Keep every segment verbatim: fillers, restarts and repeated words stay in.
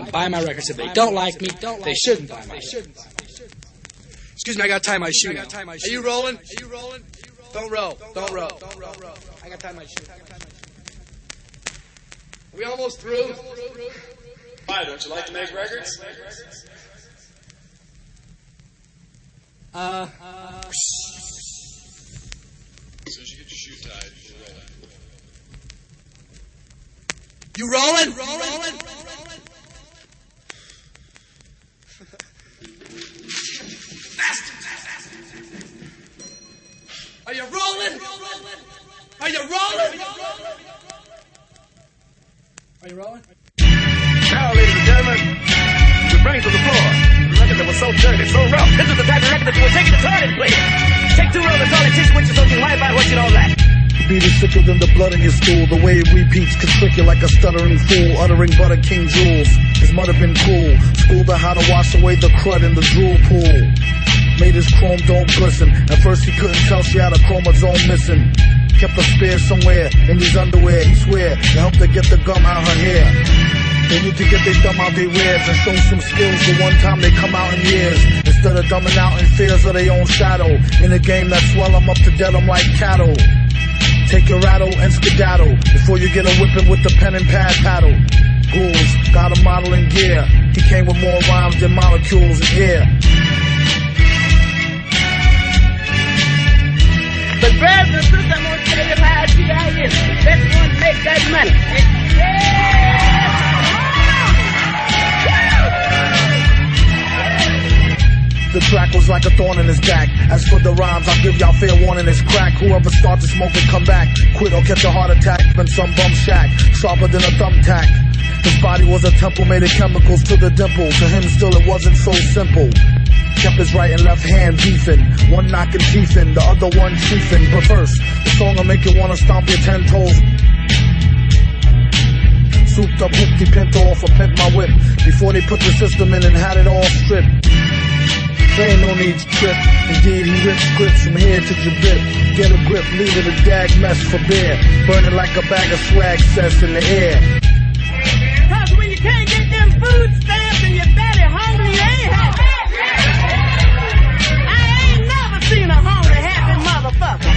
buy my records. If they don't like me, they shouldn't buy my records. Excuse me, I gotta tie my shoe now. Are you rolling? Are you rolling? Don't roll. Don't roll. Don't roll. I gotta tie my shoe. Are we almost through? Why, don't you like to make records? Uh, uh... As soon as you get your shoe tied, you're rolling. You rolling? Rolling? Are you rolling? Are you rolling? Are you rolling? Now, ladies and gentlemen, we bring to the floor the record that was so dirty, so rough. This is the type of record that you would take it to turn and play. Take two rollers, all it takes, which is something right about what you don't like. Beat is sicker than the blood in your stool. The way it repeats can trick you like a stuttering fool, uttering butter king jewels. His mother been cool, schooled her how to wash away the crud in the drool pool. Made his chrome dome glisten. At first he couldn't tell she had a chromosome missing. Kept a spare somewhere in his underwear. He swear to help her get the gum out her hair. They need to get their thumb out their rears and show some skills the one time they come out in years. Instead of dumbing out in fears of their own shadow. In a game that swell them up to dead them like cattle. Take your rattle and skedaddle before you get a whipping with the pen and pad paddle. Ghouls got a model in gear. He came with more rhymes than molecules in air. But brothers and sisters, I'm going to tell you how T I is. That's one to make that money. Yeah! The track was like a thorn in his back. As for the rhymes, I'll give y'all fair warning, it's crack. Whoever starts to smoke and come back, quit or catch a heart attack. Been some bum shack, sharper than a thumbtack. His body was a temple made of chemicals to the dimple. To him still it wasn't so simple. Kept his right and left hand beefing, one knocking teeth in, the other one chiefing. But first, the song will make you wanna stomp your ten toes. Souped up hoopty pinto off a pimp my whip. Before they put the system in and had it all stripped. There ain't no need to trip. Indeed, he ripped scripts from here to Jabip. Get a grip, leave it a dag mess for beer. Burning like a bag of swag cess in the air. Cause when you can't get them food stamps and you're very hungry, you ain't happy. I ain't never seen a hungry, happy motherfucker.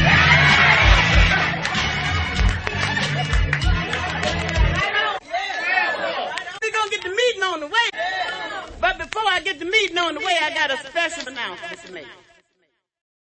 We're gonna get the meeting on the way. But before I get the meeting on the way, I got a special announcement to make.